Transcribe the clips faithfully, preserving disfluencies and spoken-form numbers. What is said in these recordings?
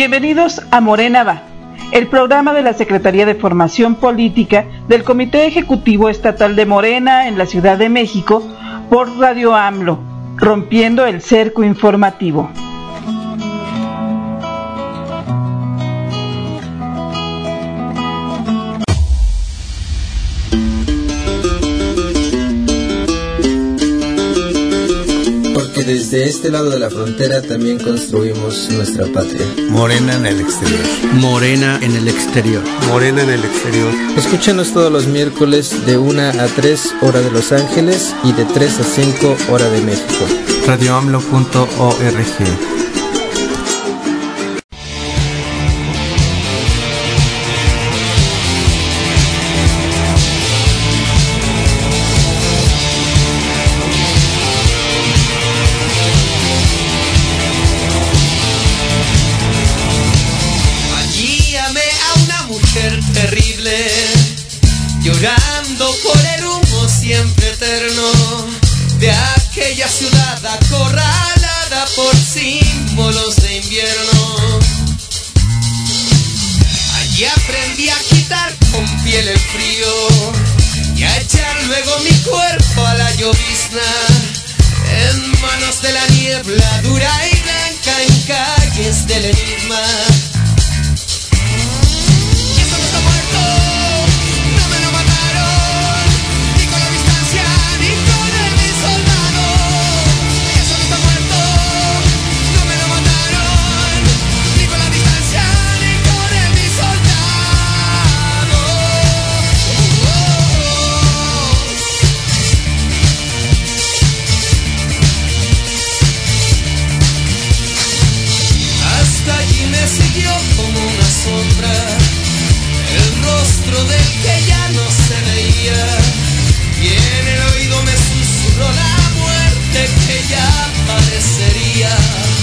Bienvenidos a Morena Va, el programa de la Secretaría de Formación Política del Comité Ejecutivo Estatal de Morena en la Ciudad de México por Radio AMLO, rompiendo el cerco informativo. Desde este lado de la frontera también construimos nuestra patria. Morena en el exterior. Morena en el exterior. Morena en el exterior. Escúchanos todos los miércoles de una a tres hora de Los Ángeles y de tres a cinco hora de México. radio amlo punto org. Llorando por el humo siempre eterno de aquella ciudad acorralada por símbolos de invierno. Allí aprendí a quitar con piel el frío y a echar luego mi cuerpo a la llovizna en manos de la niebla dura y blanca en calles del enigma. Siguió como una sombra el rostro del que ya no se veía, y en el oído me susurró la muerte que ya parecería.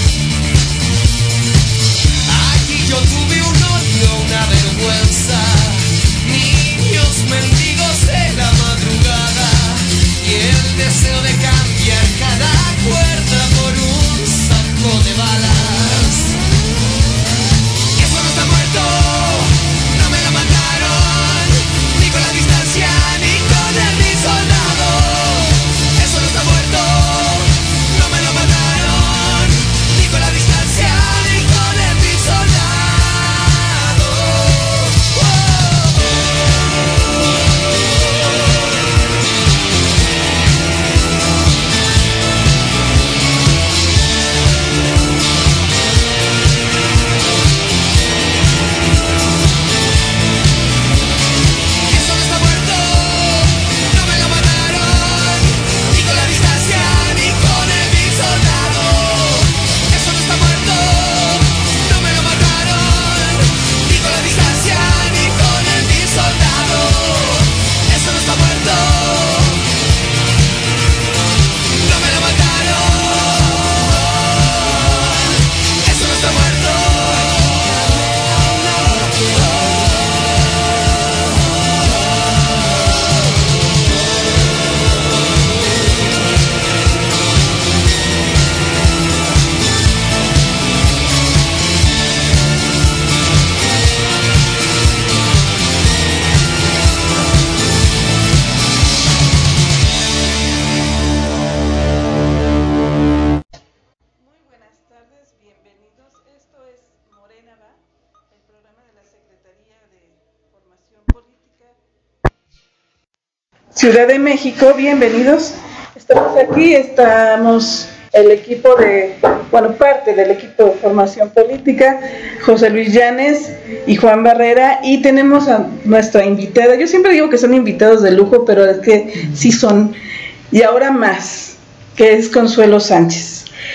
Allí yo tuve un odio, una vergüenza, niños mendigos de la madrugada, y el deseo de cambiar cada cuerda por un saco de balas. No me lo mataron, ni con la distancia, ni con el mi soldado. Eso no está muerto. No me lo mataron, ni con la distancia, ni con el mi soldado. Oh, oh, Ciudad de México, bienvenidos. Estamos aquí, estamos el equipo de, bueno, parte del equipo de formación política, José Luis Llanes y Juan Barrera, y tenemos a nuestra invitada. Yo siempre digo que son invitados de lujo, pero es que sí son, y ahora más, que es Consuelo Sánchez.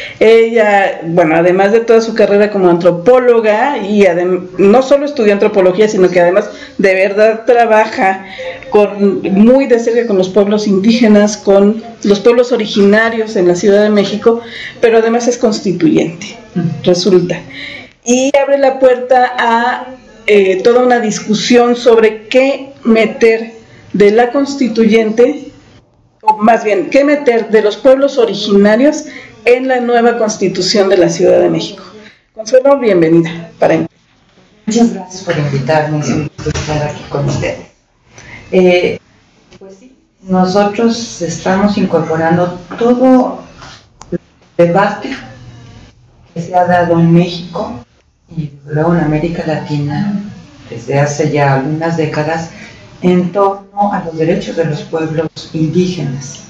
Ella, bueno, además de toda su carrera como antropóloga, y adem- no solo estudió antropología, sino que además de verdad trabaja con, muy de cerca con los pueblos indígenas, con los pueblos originarios en la Ciudad de México, pero además es constituyente, resulta. Y abre la puerta a eh, toda una discusión sobre qué meter de la constituyente, o más bien, qué meter de los pueblos originarios en la nueva Constitución de la Ciudad de México. Consuelo, bienvenida. Para Muchas gracias por invitarme, es un gusto estar aquí con ustedes. Eh, pues sí, nosotros estamos incorporando todo el debate que se ha dado en México y luego en América Latina desde hace ya algunas décadas en torno a los derechos de los pueblos indígenas.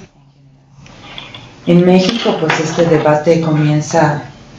En México, pues este debate comienza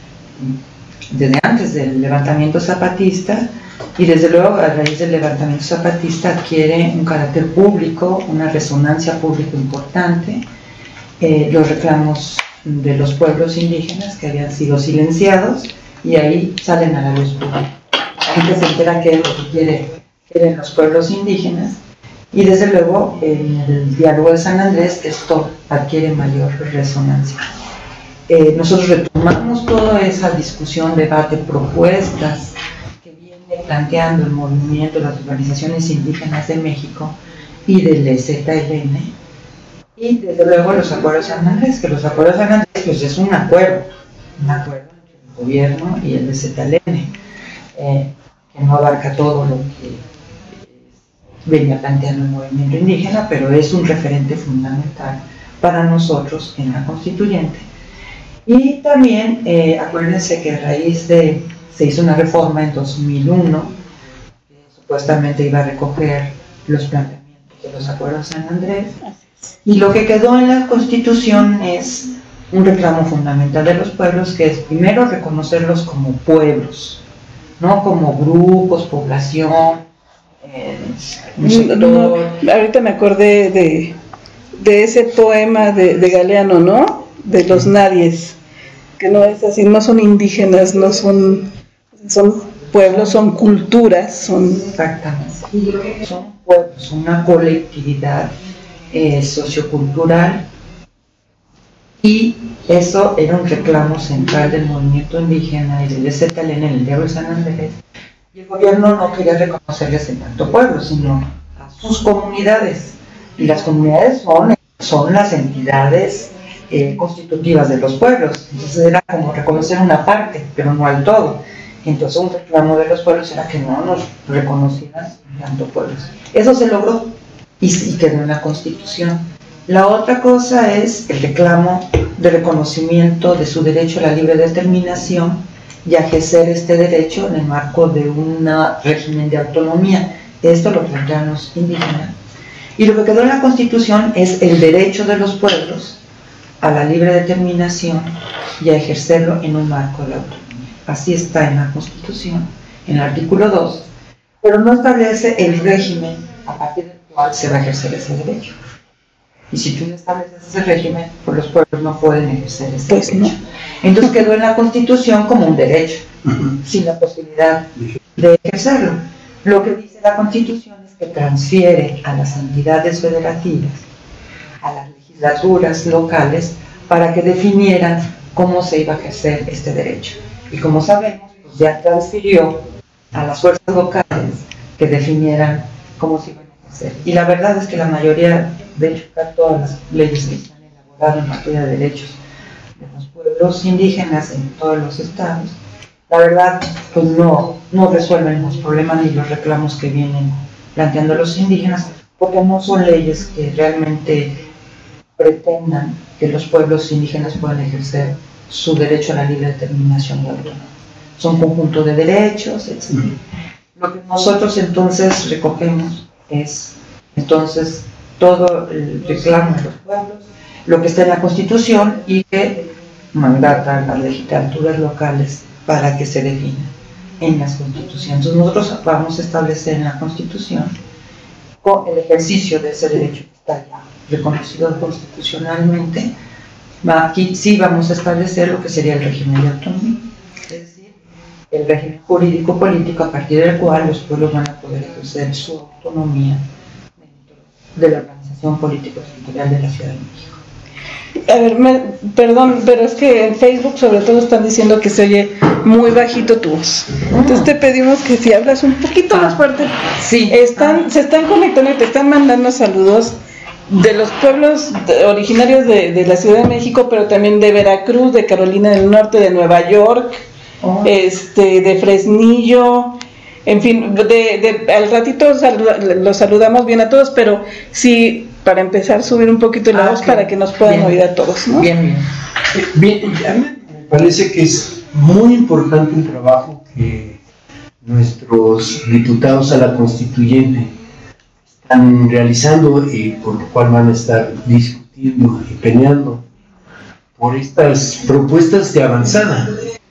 desde antes del levantamiento zapatista y desde luego a raíz del levantamiento zapatista adquiere un carácter público, una resonancia pública importante, eh, los reclamos de los pueblos indígenas que habían sido silenciados y ahí salen a la luz pública. La gente se entera qué es lo que quiere, quieren los pueblos indígenas y desde luego en el diálogo de San Andrés esto adquiere mayor resonancia. Eh, nosotros retomamos toda esa discusión, debate, propuestas que viene planteando el movimiento de las organizaciones indígenas de México y del E Z L N y desde luego los acuerdos de San Andrés, que los acuerdos de San Andrés pues es un acuerdo, un acuerdo entre el gobierno y el E Z L N, eh, que no abarca todo lo que eh, venía planteando el movimiento indígena, pero es un referente fundamental para nosotros en la constituyente. Y también, eh, acuérdense que a raíz de, se hizo una reforma en dos mil uno, que supuestamente iba a recoger los planteamientos de los acuerdos de San Andrés, y lo que quedó en la Constitución es un reclamo fundamental de los pueblos, que es primero reconocerlos como pueblos, no como grupos, población, eh, un sector. No, no, ahorita me acordé de, de ese poema de, de Galeano, ¿no? De los nadies, que no es así, no son indígenas, no son, son pueblos, son culturas, son... Exactamente, son pueblos, son una colectividad eh, sociocultural y eso era un reclamo central del movimiento indígena y del E Z L N en el diálogo de San Andrés y el gobierno no quería reconocerles en tanto pueblo, sino a sus comunidades y las comunidades son, son las entidades Eh, constitutivas de los pueblos, entonces era como reconocer una parte, pero no al todo. Entonces un reclamo de los pueblos era que no nos reconocieran tanto pueblos. Eso se logró y, y quedó en la Constitución. La otra cosa es el reclamo de reconocimiento de su derecho a la libre determinación y a ejercer este derecho en el marco de un régimen de autonomía. Esto lo plantean los indígenas. Y lo que quedó en la Constitución es el derecho de los pueblos a la libre determinación y a ejercerlo en un marco de la autonomía. Así está en la Constitución, en el artículo dos, pero no establece el régimen a partir del cual se va a ejercer ese derecho. Y si tú no estableces ese régimen, pues los pueblos no pueden ejercer ese pues derecho. No. Entonces quedó en la Constitución como un derecho, uh-huh, sin la posibilidad de ejercerlo. Lo que dice la Constitución es que transfiere a las entidades federativas, a las legislaturas locales, para que definieran cómo se iba a ejercer este derecho. Y como sabemos, pues ya transfirió a las fuerzas locales que definieran cómo se iban a ejercer. Y la verdad es que la mayoría, de hecho, todas las leyes que se han elaborado en materia de derechos de los pueblos indígenas en todos los estados, la verdad, pues no, no resuelven los problemas ni los reclamos que vienen planteando los indígenas, porque no son leyes que realmente pretendan que los pueblos indígenas puedan ejercer su derecho a la libre determinación y autonomía. Son conjunto de derechos, etcétera. Lo que nosotros entonces recogemos es entonces todo el reclamo de los pueblos, lo que está en la Constitución y que mandata a las legislaturas locales para que se defina en las constituciones. Entonces nosotros vamos a establecer en la Constitución con el ejercicio de ese derecho que está ya reconocido constitucionalmente. Aquí sí vamos a establecer lo que sería el régimen de autonomía, es decir, el régimen jurídico-político a partir del cual los pueblos van a poder ejercer su autonomía dentro de la organización político-territorial de la Ciudad de México. A ver, me, perdón, pero es que en Facebook sobre todo están diciendo que se oye muy bajito tu voz. Entonces te pedimos que si hablas un poquito ah, más fuerte. Sí. Están, ah. Se están conectando y te están mandando saludos de los pueblos de, originarios de, de la Ciudad de México, pero también de Veracruz, de Carolina del Norte, de Nueva York, Oh. este, de Fresnillo, en fin, de, de, al ratito sal, los saludamos bien a todos, pero sí, para empezar, subir un poquito la ah, voz okay. para que nos puedan bien. oír a todos, ¿no? Bien, bien. Bien, ya me parece que es muy importante el trabajo que nuestros diputados a la constituyente están realizando y por lo cual van a estar discutiendo y peleando por estas propuestas de avanzada.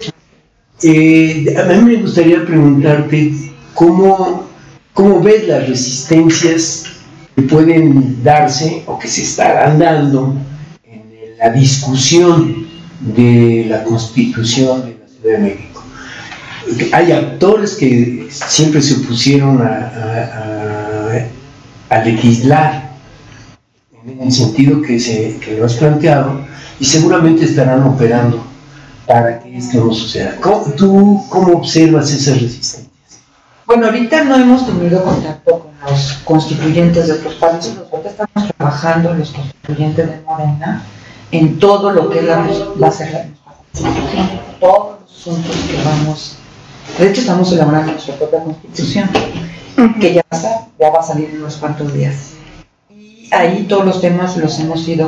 Eh, a mí me gustaría preguntarte cómo, cómo ves las resistencias que pueden darse o que se estarán dando en la discusión de la Constitución de la Ciudad de México. Hay actores que siempre se opusieron a, a, a, a legislar en el sentido que, se, que lo has planteado y seguramente estarán operando para que esto no suceda. ¿Cómo, ¿Tú cómo observas esas resistencias? Bueno, ahorita no hemos tenido contacto con los constituyentes de otros países. Nosotros estamos trabajando, los constituyentes de Morena, en todo lo que es la, la, la Constitución, todos los asuntos que vamos. De hecho, estamos elaborando nuestra propia Constitución, uh-huh. que ya va, a ser, ya va a salir en unos cuantos días. Y ahí todos los temas los hemos ido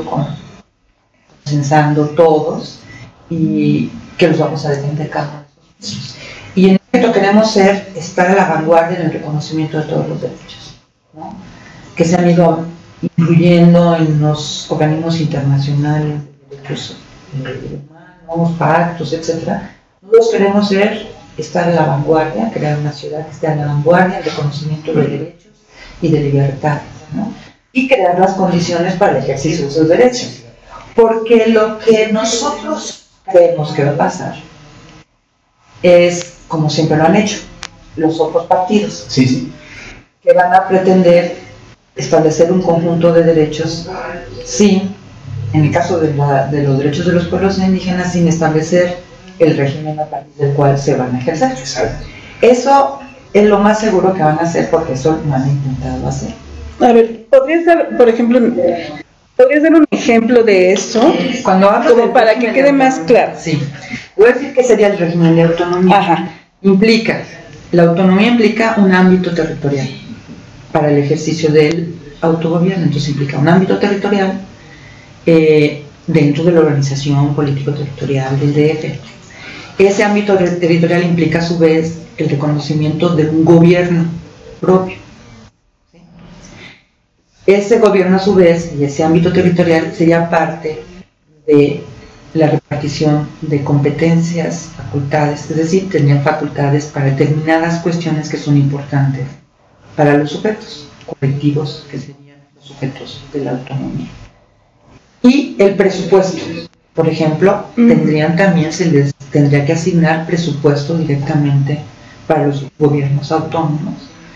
consensando todos y que los vamos a defender cada uno de esos. Y en efecto queremos ser, estar a la vanguardia en el reconocimiento de todos los derechos, ¿no? Que se han ido incluyendo en los organismos internacionales de derechos humanos, pactos, etcétera. Nosotros queremos ser, estar a la vanguardia, crear una ciudad que esté a la vanguardia, el reconocimiento de derechos y de libertades, ¿no? Y crear las condiciones para el ejercicio de esos derechos. Porque lo que nosotros creemos que va a pasar es, como siempre lo han hecho, los otros partidos, sí, sí. que van a pretender establecer un conjunto de derechos sin, en el caso de, la, de los derechos de los pueblos indígenas, sin establecer el régimen a partir del cual se van a ejercer. Exacto. Eso es lo más seguro que van a hacer, porque eso lo han intentado hacer. A ver, ¿podrías dar, por ejemplo, podrías dar un ejemplo de eso? Cuando hablo como del para que quede más claro. Sí. Voy a decir que sería el régimen de autonomía. Ajá. Implica, la autonomía implica un ámbito territorial para el ejercicio del autogobierno. Entonces implica un ámbito territorial eh, dentro de la organización político-territorial del D F. Ese ámbito territorial implica a su vez el reconocimiento de un gobierno propio. ¿Sí? Ese gobierno a su vez y ese ámbito territorial sería parte de la repartición de competencias, facultades, es decir, tenían facultades para determinadas cuestiones que son importantes para los sujetos colectivos, que serían los sujetos de la autonomía. Y el presupuesto, por ejemplo, mm. tendrían también, se les tendría que asignar presupuesto directamente para los gobiernos autónomos.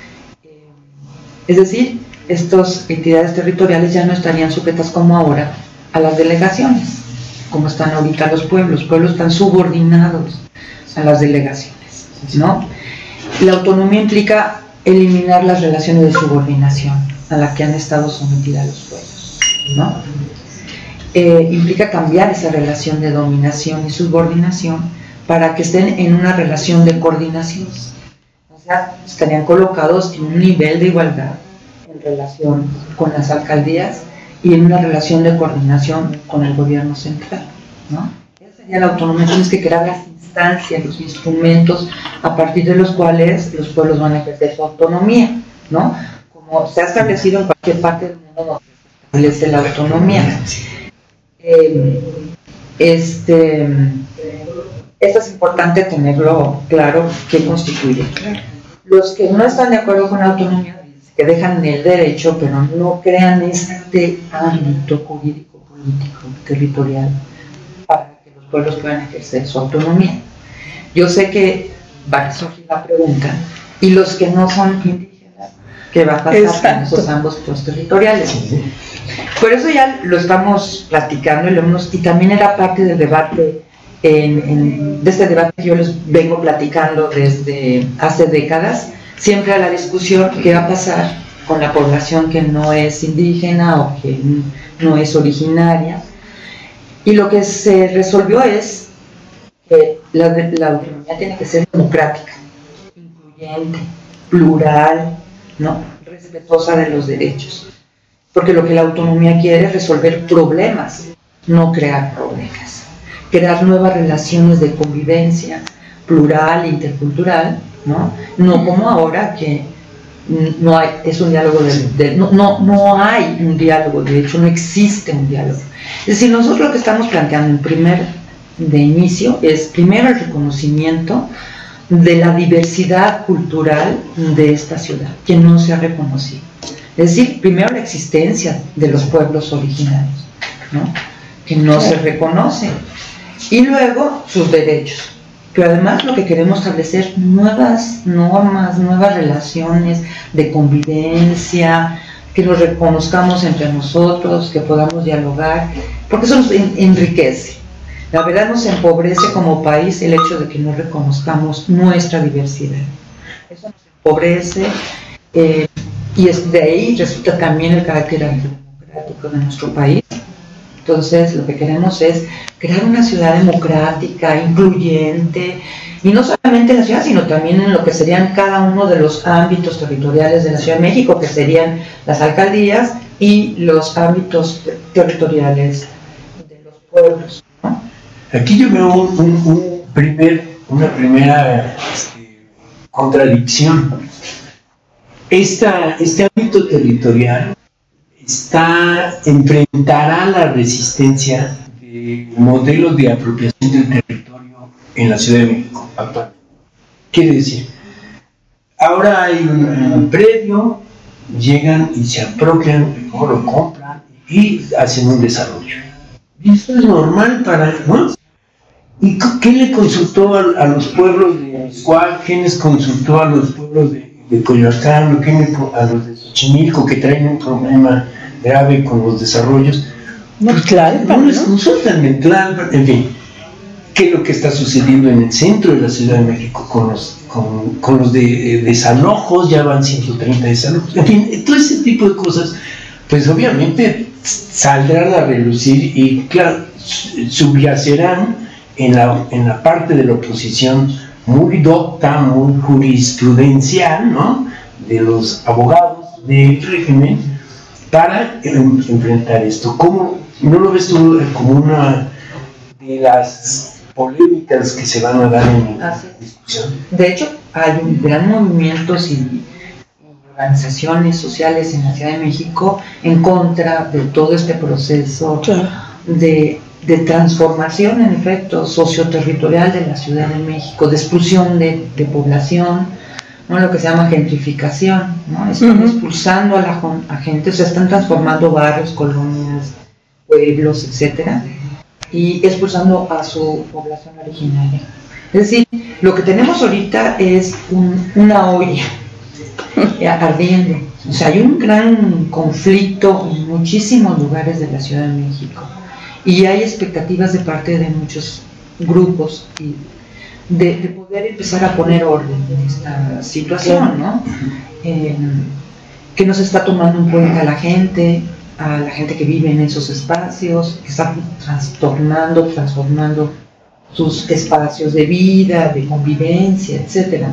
Es decir, estas entidades territoriales ya no estarían sujetas como ahora a las delegaciones, como están ahorita los pueblos. Los pueblos están subordinados a las delegaciones, ¿no? La autonomía implica eliminar las relaciones de subordinación a las que han estado sometidas los pueblos, ¿no? Eh, implica cambiar esa relación de dominación y subordinación para que estén en una relación de coordinación. O sea, estarían colocados en un nivel de igualdad en relación con las alcaldías y en una relación de coordinación con el gobierno central, ¿no? Esa sería la autonomía. Tienes que crear las instancias, los instrumentos a partir de los cuales los pueblos van a ejercer su autonomía, ¿no? Como se ha establecido en cualquier parte del mundo donde se establece la autonomía. Eh, este, esto es importante tenerlo claro, qué constituye. Los que no están de acuerdo con la autonomía, que dejan el derecho, pero no crean este ámbito jurídico, político, territorial, para que los pueblos puedan ejercer su autonomía. Yo sé que va a surgir la pregunta, ¿y los que no son indígenas? ¿Qué va a pasar Exacto. con esos ambos pueblos territoriales? Por eso ya lo estamos platicando y, lo hemos, y también era parte del debate, en, en, de este debate que yo les vengo platicando desde hace décadas. Siempre a la discusión qué va a pasar con la población que no es indígena o que no es originaria. Y lo que se resolvió es que la, la autonomía tiene que ser democrática, incluyente, plural, ¿no? Respetuosa de los derechos. Porque lo que la autonomía quiere es resolver problemas, no crear problemas. Crear nuevas relaciones de convivencia plural, intercultural, ¿no? No como ahora que no hay, es un diálogo de, de no, no, no hay un diálogo, de hecho no existe un diálogo. Es decir, nosotros lo que estamos planteando en primer de inicio es primero el reconocimiento de la diversidad cultural de esta ciudad, que no se ha reconocido. Es decir, primero la existencia de los pueblos originarios, ¿no? Que no se reconocen, y luego sus derechos. Pero además lo que queremos establecer nuevas normas, nuevas relaciones de convivencia, que nos reconozcamos entre nosotros, que podamos dialogar, porque eso nos enriquece. La verdad nos empobrece como país el hecho de que no reconozcamos nuestra diversidad. Eso nos empobrece, eh, y es de ahí resulta también el carácter democrático de nuestro país. Entonces lo que queremos es crear una ciudad democrática, incluyente, y no solamente en la ciudad, sino también en lo que serían cada uno de los ámbitos territoriales de la Ciudad de México, que serían las alcaldías y los ámbitos territoriales de los pueblos, ¿no? Aquí yo veo un, un, un primer, una primera este, contradicción. Esta, este ámbito territorial está, enfrentará la resistencia de modelos de apropiación del territorio en la Ciudad de México actualmente. Quiere decir, ahora hay un, un predio, llegan y se apropian, o lo compran y hacen un desarrollo. Y esto es normal para, ¿no? ¿Y qué le consultó a, a los pueblos de Miscuac? ¿Quién les consultó a los pueblos de, de Coyoacán? ¿Quién le, a los de Xochimilco, que traen un problema grave con los desarrollos? No, claro, no les consultan en Tlalpan, en fin. ¿Qué es lo que está sucediendo en el centro de la Ciudad de México con los, con, con los de, de desalojos? Ya van ciento treinta desalojos. En fin, todo ese tipo de cosas, pues obviamente saldrán a relucir y, claro, subyacerán en la, en la parte de la oposición muy docta, muy jurisprudencial, ¿no?, de los abogados del régimen para en, enfrentar esto. ¿Cómo no lo ves tú como una de las polémicas que se van a dar en la discusión? De hecho, hay un gran movimientos y, y organizaciones sociales en la Ciudad de México en contra de todo este proceso de de transformación, en efecto, socioterritorial de la Ciudad de México, de expulsión de, de población, ¿no? Lo que se llama gentrificación, ¿no? Están uh-huh. expulsando a la a gente, o sea, están transformando barrios, colonias, pueblos, etcétera, y expulsando a su población originaria. Es decir, lo que tenemos ahorita es un, una olla ardiendo. O sea, hay un gran conflicto en muchísimos lugares de la Ciudad de México. Y hay expectativas de parte de muchos grupos y de, de poder empezar a poner orden en esta situación, ¿no? Eh, que no se está tomando en cuenta a la gente, a la gente que vive en esos espacios, que está trastornando, transformando sus espacios de vida, de convivencia, etcétera.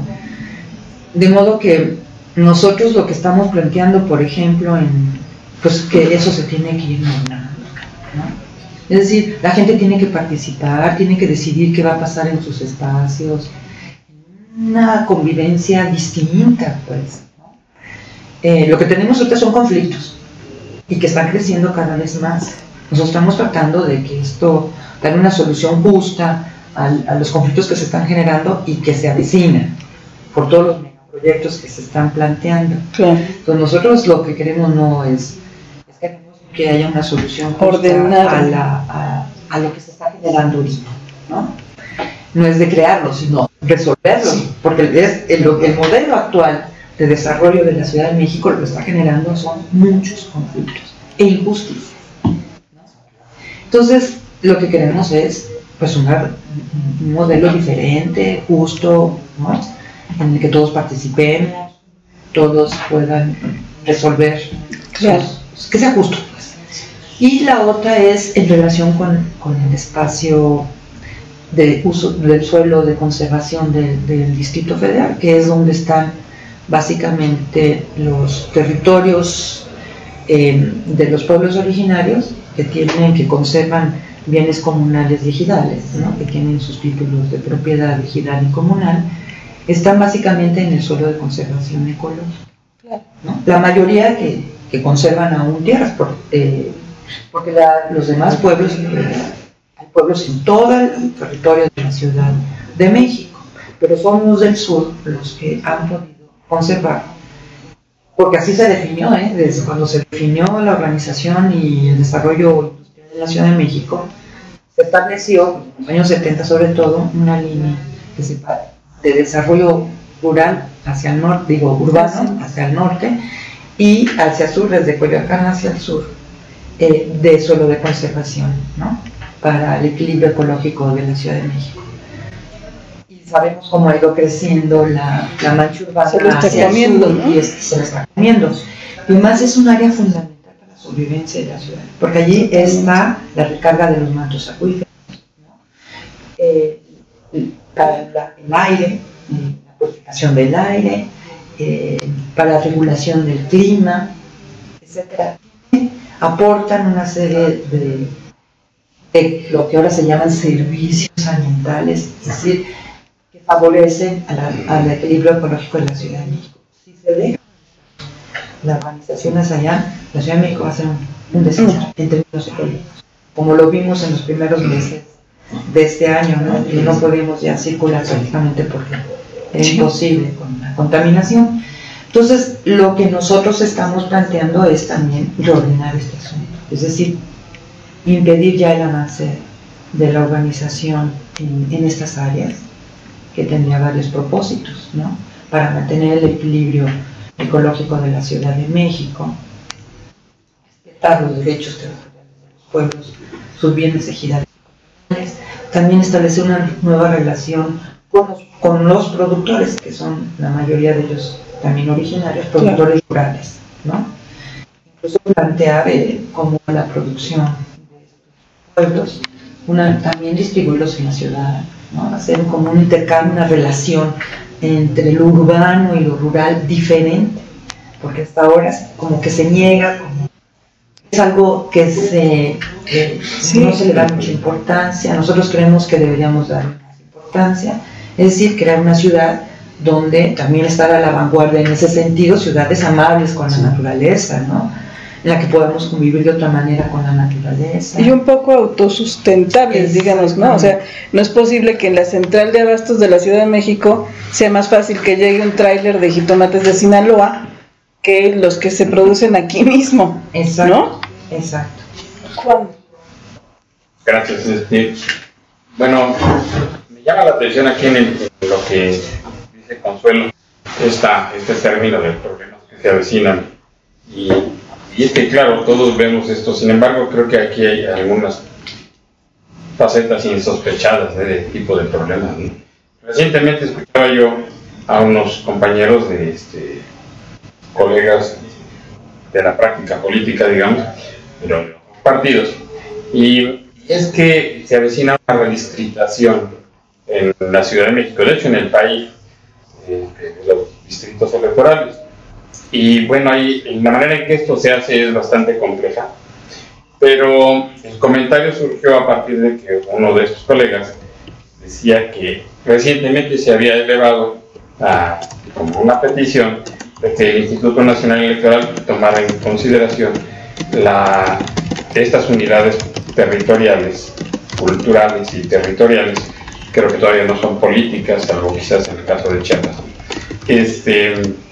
De modo que nosotros lo que estamos planteando, por ejemplo, en, pues que eso se tiene que ir normando, ¿no? Es decir, la gente tiene que participar, tiene que decidir qué va a pasar en sus espacios, una convivencia distinta, pues, ¿no? Eh, lo que tenemos ahorita son conflictos y que están creciendo cada vez más. Nosotros estamos tratando de que esto, dar una solución justa a, a los conflictos que se están generando y que se avecinan por todos los megaproyectos que se están planteando. Claro. Entonces nosotros lo que queremos no es que haya una solución ordenada a, la, a, a lo que se está generando ahorita, ¿no? No es de crearlo, sino resolverlo, porque es el, el modelo actual de desarrollo de la Ciudad de México lo que está generando son muchos conflictos e injusticias, ¿no? Entonces, lo que queremos es pues una, un modelo diferente, justo, ¿no?, en el que todos participemos, todos puedan resolver, claro, sus, que sea justo. Y la otra es en relación con, con el espacio de uso del suelo de conservación del, del Distrito Federal, que es donde están básicamente los territorios eh, de los pueblos originarios que tienen, que conservan bienes comunales y ejidales, ¿no? Que tienen sus títulos de propiedad ejidal y comunal, están básicamente en el suelo de conservación ecológica, ¿no? La mayoría que, que conservan aún tierras, por, eh, porque la, los demás pueblos, eh, hay pueblos en todo el territorio de la Ciudad de México, pero son los del sur los que han podido conservar, porque así se definió, ¿eh? Desde cuando se definió la organización y el desarrollo industrial de la Ciudad de México, se estableció en los años setenta sobre todo una línea que se, de desarrollo rural hacia el norte, digo urbano hacia el norte, y hacia el sur, desde Coyoacán hacia el sur, eh, de suelo de conservación, ¿no? Para el equilibrio ecológico de la Ciudad de México. Sabemos cómo ha ido creciendo la, la mancha urbana se lo está hacia comiendo, el sur, ¿no? y es, se lo está comiendo. Y más es un área fundamental para la sobrevivencia de la ciudad, porque allí está la recarga de los mantos acuíferos, ¿no? eh, para la, el aire, eh, la purificación del aire, eh, para la regulación del clima, etcétera. Aportan una serie de, de lo que ahora se llaman servicios ambientales, es decir, favorecen a la, al equilibrio ecológico de la Ciudad de México. Si se deja las organizaciones allá, la Ciudad de México va a ser un, un desastre en términos ecológicos, como lo vimos en los primeros meses de este año, ¿no? Que no podemos ya circular prácticamente porque es imposible con la contaminación. Entonces, lo que nosotros estamos planteando es también reordenar este asunto, es decir, impedir ya el avance de la urbanización en, en estas áreas, que tendría varios propósitos, ¿no? Para mantener el equilibrio ecológico de la Ciudad de México, respetar los derechos territoriales de los pueblos, sus bienes ejidales, también establecer una nueva relación con los, con los productores, que son la mayoría de ellos también originarios, productores claro. rurales, ¿no? Incluso plantear eh, como la producción de estos pueblos, una, también distribuirlos en la ciudad, ¿no? Hacer como un intercambio, una relación entre lo urbano y lo rural diferente, porque hasta ahora como que se niega, como es algo que se eh, sí. no se le da mucha importancia. Nosotros creemos que deberíamos dar más importancia, es decir, crear una ciudad donde también estar a la vanguardia en ese sentido, ciudades amables con la naturaleza, ¿no? En la que podamos convivir de otra manera con la naturaleza. Y un poco autosustentables, digamos, ¿no? O sea, no es posible que en la central de abastos de la Ciudad de México sea más fácil que llegue un tráiler de jitomates de Sinaloa que los que se producen aquí mismo, exacto, ¿no? Exacto. Juan. Gracias. Este, bueno, me llama la atención aquí en, el, en lo que dice Consuelo, esta, este término de problemas que se avecinan. Y Y es que, claro, todos vemos esto, sin embargo, creo que aquí hay algunas facetas insospechadas ¿eh? de tipo de problemas, ¿no? Recientemente escuchaba yo a unos compañeros de este, colegas de la práctica política, digamos, pero de los partidos, y es que se avecina una redistritación en la Ciudad de México, de hecho en el país, eh, de los distritos electorales. Y bueno, ahí la manera en que esto se hace es bastante compleja, pero el comentario surgió a partir de que uno de estos colegas decía que recientemente se había elevado a, como una petición de que el Instituto Nacional Electoral tomara en consideración la, estas unidades territoriales, culturales y territoriales, creo que todavía no son políticas, salvo quizás en el caso de Chiapas, este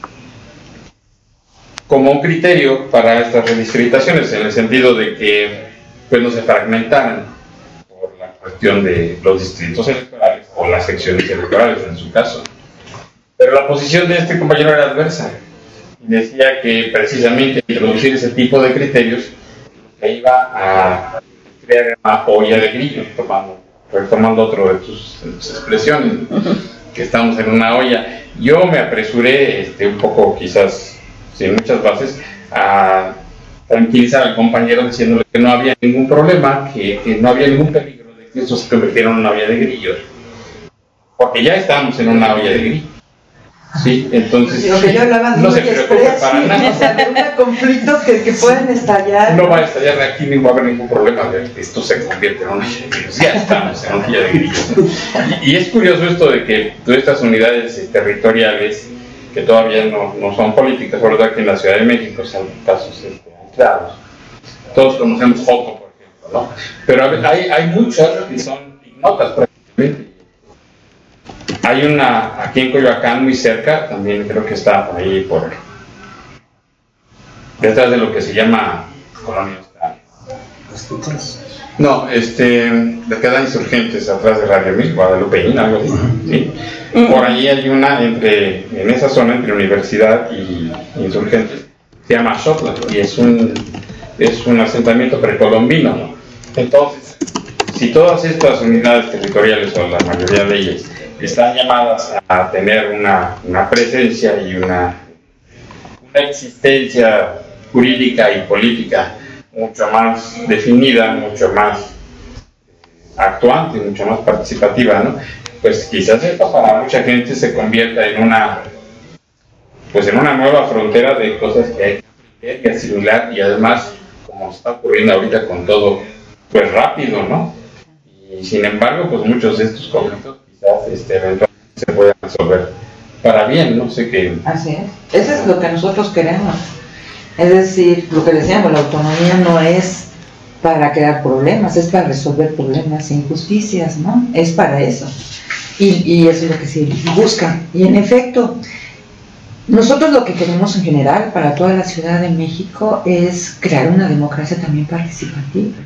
como un criterio para estas redistritaciones, en el sentido de que pues, no se fragmentaran por la cuestión de los distritos electorales o las secciones electorales en su caso. Pero la posición de este compañero era adversa, y decía que precisamente introducir ese tipo de criterios que iba a crear una olla de grillo, tomando, retomando otro de tus, de tus expresiones, que estamos en una olla. Yo me apresuré este, un poco quizás sin muchas bases, a tranquilizar al compañero diciéndole que no había ningún problema, que, que no había ningún peligro de Esto se convirtió en una olla de grillos, porque ya estamos en una olla de grillos. Sí, entonces Lo que yo hablaba de no un se preocupe para nada. o sea, de un conflicto que, que pueden estallar. No va a estallar aquí, ni va a haber ningún problema de que esto se convierte en una olla de grillos. Ya estamos en una olla de grillos. Y, y es curioso esto de que todas estas unidades eh, territoriales, que todavía no, no son políticas, verdad que en la Ciudad de México son casos este, aislados. Todos conocemos Joco, por ejemplo, ¿no? Pero hay, hay muchas que son ignotas prácticamente. Hay una aquí en Coyoacán, muy cerca, también creo que está ahí por detrás de lo que se llama Colonia Austral. No, este, le quedan Insurgentes atrás de Radio Mil, Guadalupeína, algo así. ¿Sí? Por ahí hay una entre, en esa zona entre Universidad y Insurgentes, se llama Xotla y es un es un asentamiento precolombino, ¿no? Entonces, si todas estas unidades territoriales o la mayoría de ellas están llamadas a tener una, una presencia y una, una existencia jurídica y política mucho más definida, mucho más actuante, mucho más participativa, ¿no? Pues quizás esto para mucha gente se convierta en una pues en una nueva frontera de cosas que hay que asimilar y además, como está ocurriendo ahorita con todo, pues rápido, ¿no? Y sin embargo, pues muchos de estos conflictos quizás este, eventualmente se puedan resolver para bien, no sé qué. Así es. Eso es lo que nosotros queremos. Es decir, lo que decíamos, la autonomía no es para crear problemas, es para resolver problemas e injusticias, ¿no? Es para eso. Y, y eso es lo que se busca. Y en efecto, nosotros lo que queremos en general para toda la Ciudad de México es crear una democracia también participativa.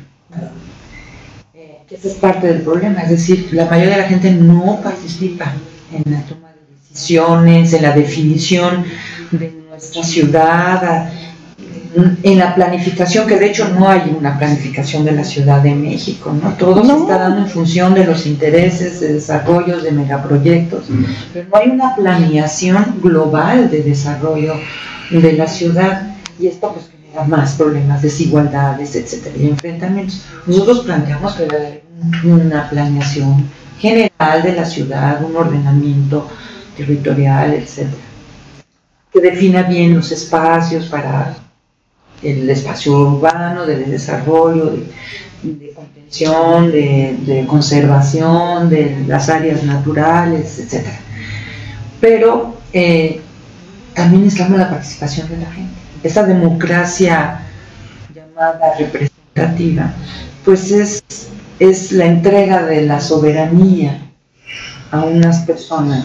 Eh, ese es parte del problema, es decir, la mayoría de la gente no participa en la toma de decisiones, en la definición de nuestra ciudad, en la planificación, que de hecho no hay una planificación de la Ciudad de México, ¿no? Todo no. se está dando en función de los intereses de desarrollos de megaproyectos, mm. pero no hay una planeación global de desarrollo de la ciudad, y esto pues genera más problemas, desigualdades, etcétera, y enfrentamientos. Nosotros planteamos que debe haber una planeación general de la ciudad, un ordenamiento territorial, etcétera, que defina bien los espacios para el espacio urbano, de desarrollo, de, de contención, de, de conservación, de las áreas naturales, etcétera. Pero eh, también necesitamos la participación de la gente. Esa democracia llamada representativa, pues es, es la entrega de la soberanía a unas personas.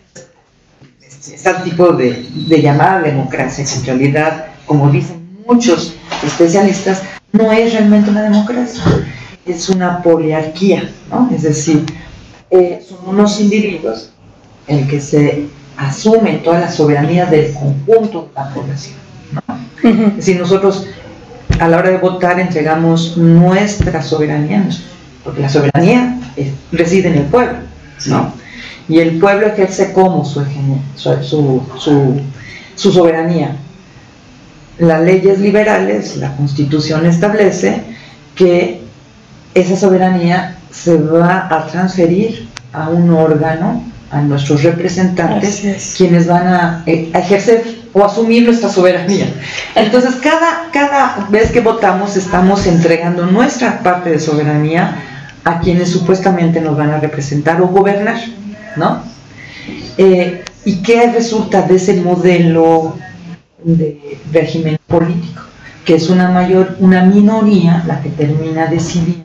Este tipo de, de llamada democracia, que en realidad, como dicen muchos especialistas, no es realmente una democracia, es una poliarquía, ¿no? Es decir, eh, son unos individuos en que se asume toda la soberanía del conjunto de la población, ¿no? Uh-huh. Es decir, nosotros a la hora de votar entregamos nuestra soberanía, porque la soberanía es, reside en el pueblo, ¿no? Y el pueblo ejerce como su, su, su, su, su soberanía. Las leyes liberales, la Constitución establece que esa soberanía se va a transferir a un órgano, a nuestros representantes, quienes van a, a ejercer o asumir nuestra soberanía. Entonces, cada, cada vez que votamos estamos entregando nuestra parte de soberanía a quienes supuestamente nos van a representar o gobernar, ¿no? Eh, ¿Y qué resulta de ese modelo de régimen político? Que es una mayor, una minoría la que termina decidiendo,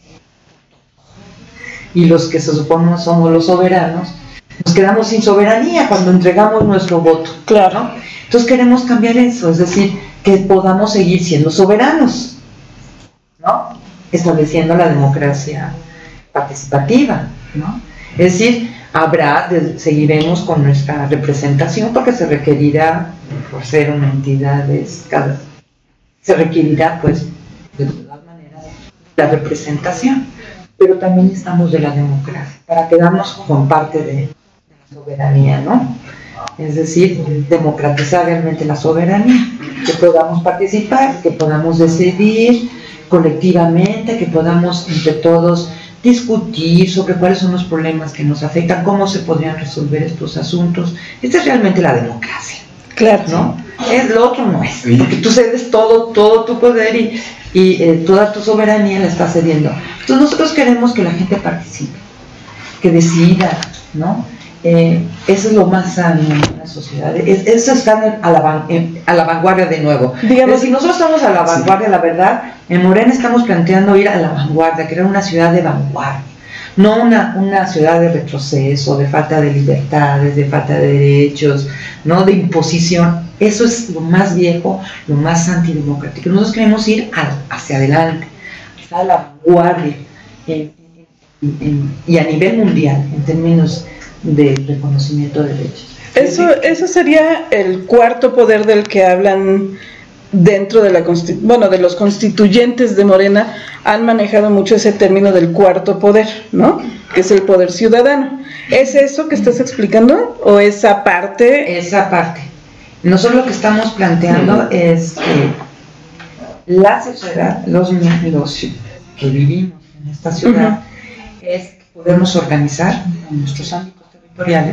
y los que se supone somos los soberanos nos quedamos sin soberanía cuando entregamos nuestro voto. Claro. ¿No? Entonces queremos cambiar eso, es decir, que podamos seguir siendo soberanos, ¿no? Estableciendo la democracia participativa, ¿no? Es decir, habrá, de, seguiremos con nuestra representación, porque se requerirá, por ser una entidad, cada, se requerirá, pues, de todas maneras, la representación, pero también estamos de la democracia, para quedarnos con parte de, de la soberanía, ¿no? Es decir, democratizar realmente la soberanía, que podamos participar, que podamos decidir colectivamente, que podamos entre todos discutir sobre cuáles son los problemas que nos afectan, cómo se podrían resolver estos asuntos. Esta es realmente la democracia. Claro. ¿No? Es, lo otro no es, porque tú cedes todo, todo tu poder y, y eh, toda tu soberanía la estás cediendo. Entonces nosotros queremos que la gente participe, que decida, ¿no? Eh, eso es lo más sano en una sociedad. Es, eso está a la, van, en, a la vanguardia de nuevo. Digamos, si nosotros estamos a la vanguardia, sí. La verdad, en Morena estamos planteando ir a la vanguardia, crear una ciudad de vanguardia, no una, una ciudad de retroceso, de falta de libertades, de falta de derechos, no de imposición. Eso es lo más viejo, lo más antidemocrático. Nosotros queremos ir a, hacia adelante, a la vanguardia en, en, en, y a nivel mundial en términos de reconocimiento de derechos. Eso, eso sería el cuarto poder del que hablan dentro de la constitu- bueno, de los constituyentes de Morena. Han manejado mucho ese término del cuarto poder, ¿no? Que es el poder ciudadano. ¿Es eso que estás explicando o esa parte? Esa parte. Nosotros lo que estamos planteando es que la sociedad, los los que vivimos en esta ciudad, uh-huh. es que podemos organizar en nuestros ámbitos territoriales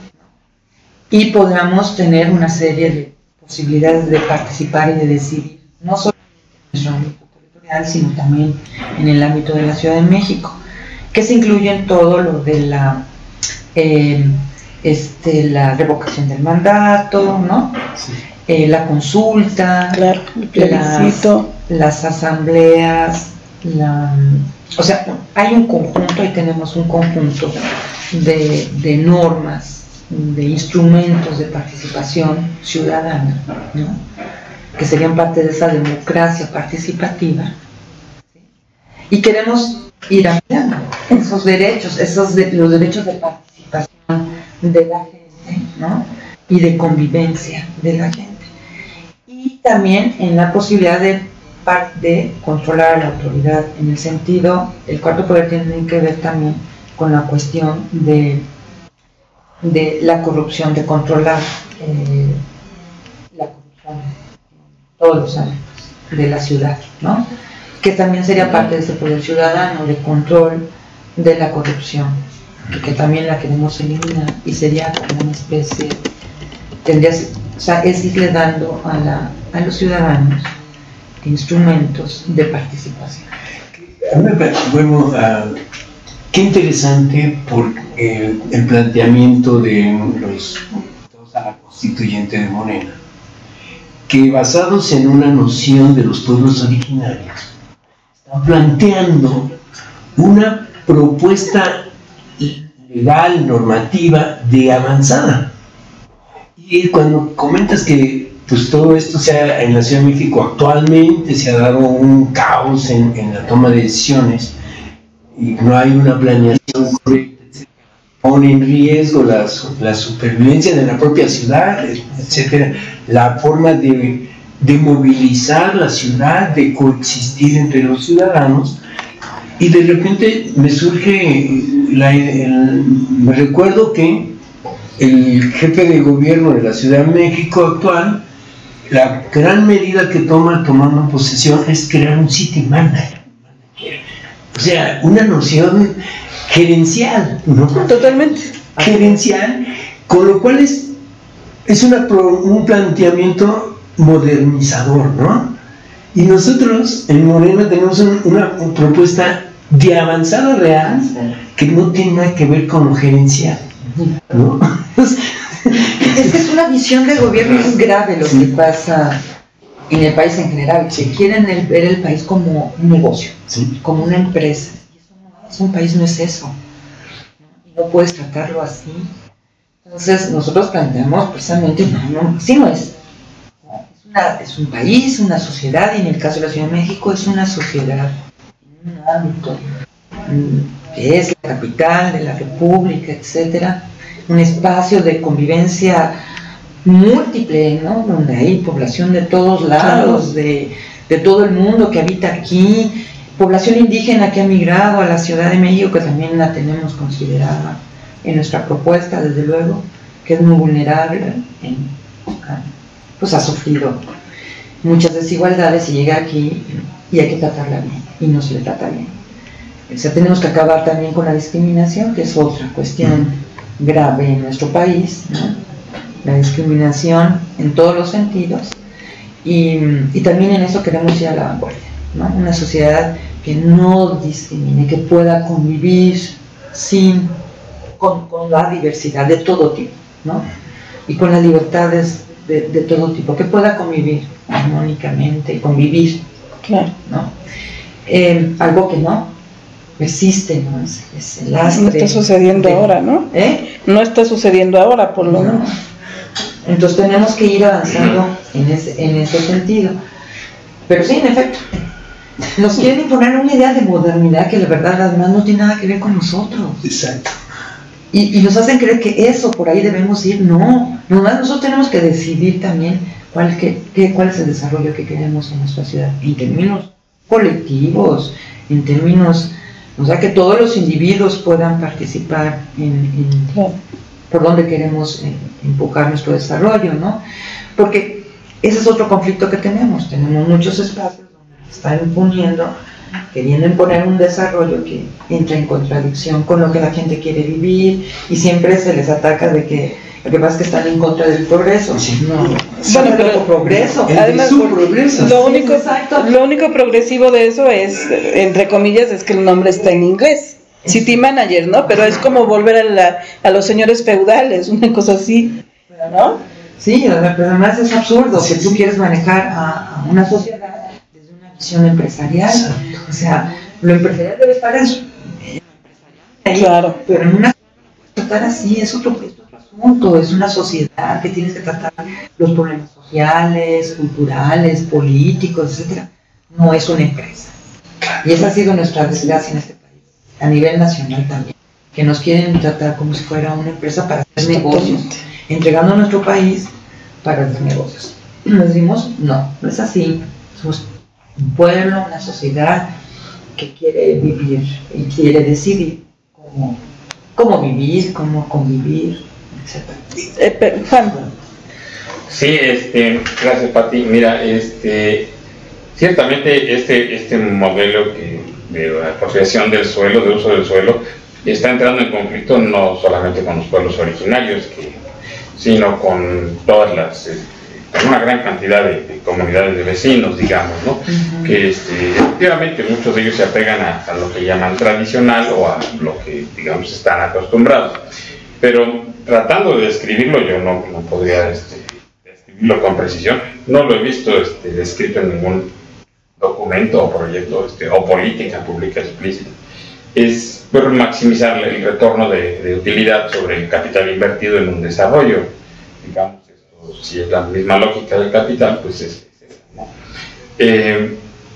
y podamos tener una serie de posibilidades de participar y de decidir, no solo en nuestro ámbito territorial, sino también en el ámbito de la Ciudad de México, que se incluye en todo lo de la eh, este, la revocación del mandato, ¿no? Sí. Eh, la consulta, claro, el plebiscito, las, las asambleas, la, o sea, hay un conjunto, ahí tenemos un conjunto de, de normas, de instrumentos de participación ciudadana, ¿no? Que serían parte de esa democracia participativa, ¿sí? Y queremos ir ampliando esos derechos, esos de, los derechos de participación de la gente, ¿no? Y de convivencia de la gente, y también en la posibilidad de, de controlar a la autoridad, en el sentido, el cuarto poder tiene que ver también con la cuestión de de la corrupción, de controlar eh, la corrupción en todos los ámbitos de la ciudad, ¿no? Que también sería parte de ese poder ciudadano, de control de la corrupción, que, que también la queremos eliminar, y sería como una especie, tendrías, o sea, es irle dando a, la, a los ciudadanos instrumentos de participación. Bueno, uh, qué interesante por el, el planteamiento de los a la constituyente de Morena, que basados en una noción de los pueblos originarios, están planteando una propuesta legal, normativa de avanzada. Y cuando comentas que pues todo esto sea en la Ciudad de México actualmente se ha dado un caos en, en la toma de decisiones y no hay una planeación correcta, etcétera, pone en riesgo la, la supervivencia de la propia ciudad, etcétera, la forma de, de movilizar la ciudad, de coexistir entre los ciudadanos. Y de repente me surge, la, el, me recuerdo que el jefe de gobierno de la Ciudad de México actual, la gran medida que toma tomando posesión es crear un city manager. O sea, una noción gerencial, ¿no? Totalmente. Gerencial, con lo cual es, es una, un planteamiento modernizador, ¿no? Y nosotros en Morena tenemos un, una, una propuesta de avanzada real que no tiene nada que ver con lo gerencial, ¿no? Es que es una visión de gobierno, es grave lo que pasa en el país en general, que quieren el, ver el país como un negocio, sí, como una empresa. Y eso no es, un país no es eso, ¿no? Y no puedes tratarlo así. Entonces nosotros planteamos precisamente, no, no, así no es. ¿No? Es, una, es un país, una sociedad, y en el caso de la Ciudad de México es una sociedad, en un ámbito que es la capital de la República, etcétera, un espacio de convivencia múltiple, ¿no? Donde hay población de todos lados, de, de todo el mundo que habita aquí, población indígena que ha migrado a la Ciudad de México, que también la tenemos considerada en nuestra propuesta, desde luego, que es muy vulnerable, en, pues ha sufrido muchas desigualdades y llega aquí y hay que tratarla bien, y no se le trata bien. O sea, tenemos que acabar también con la discriminación, que es otra cuestión grave en nuestro país, ¿no? La discriminación en todos los sentidos, y, y también en eso queremos ir a la vanguardia, ¿no? Una sociedad que no discrimine, que pueda convivir sin, con, con la diversidad de todo tipo, ¿no? Y con las libertades de, de todo tipo, que pueda convivir armónicamente, convivir, Claro. ¿no? Eh, algo que no existe, ¿no? Es, es el lastre. No está sucediendo de, ahora, ¿no? ¿Eh? No está sucediendo ahora, por lo No. menos. Entonces tenemos que ir avanzando en ese, en ese sentido. Pero sí, en efecto, nos quieren imponer una idea de modernidad que la verdad además no tiene nada que ver con nosotros. Exacto. Y, y nos hacen creer que eso, por ahí debemos ir. No, nomás nosotros tenemos que decidir también cuál, que, que, cuál es el desarrollo que queremos en nuestra ciudad, en términos colectivos, en términos, o sea, que todos los individuos puedan participar en, en Claro. por dónde queremos eh, empujar nuestro desarrollo, ¿no? Porque ese es otro conflicto que tenemos. Tenemos muchos espacios donde están imponiendo, queriendo imponer un desarrollo que entra en contradicción con lo que la gente quiere vivir, y siempre se les ataca de que lo que pasa es que están en contra del progreso. Sí. No, Bueno, bueno, pero- pero progreso. El Además, de su progreso. Lo Sí, único, exacto. lo único progresivo de eso es, entre comillas, es que el nombre está en inglés. City Manager, ¿no? Pero es como volver a, la, a los señores feudales, una cosa así, ¿no? Sí, pero además es absurdo que tú quieres manejar a, a una sociedad desde una visión empresarial. O sea, lo empresarial debe estar en su, en lo empresarial, Claro. pero en una tratar así es otro, es otro asunto, es una sociedad que tienes que tratar los problemas sociales, culturales, políticos, etcétera. No es una empresa. Y esa ha sido nuestra desgracia en este país, a nivel nacional también, que nos quieren tratar como si fuera una empresa para hacer negocios, entregando nuestro país para hacer negocios. Y nos decimos, no, no es así. Somos un pueblo, una sociedad que quiere vivir y quiere decidir cómo, cómo vivir, cómo convivir, etcétera. Eh, pe- Juan, Sí, este, gracias Pati. Mira, este, ciertamente este, este modelo que, de apropiación del suelo, de uso del suelo, está entrando en conflicto no solamente con los pueblos originarios, que, sino con todas las, este, con una gran cantidad de, de comunidades de vecinos, digamos, ¿no? Uh-huh. Que este, efectivamente muchos de ellos se apegan a, a lo que llaman tradicional o a lo que, digamos, están acostumbrados. Pero tratando de describirlo, yo no, no podría este, describirlo con precisión. No lo he visto este, descrito en ningún documento o proyecto este, o política pública explícita. Es por maximizar el retorno de, de utilidad sobre el capital invertido en un desarrollo. Digamos, esto, si es la misma lógica del capital, pues es, es ¿no? Eh,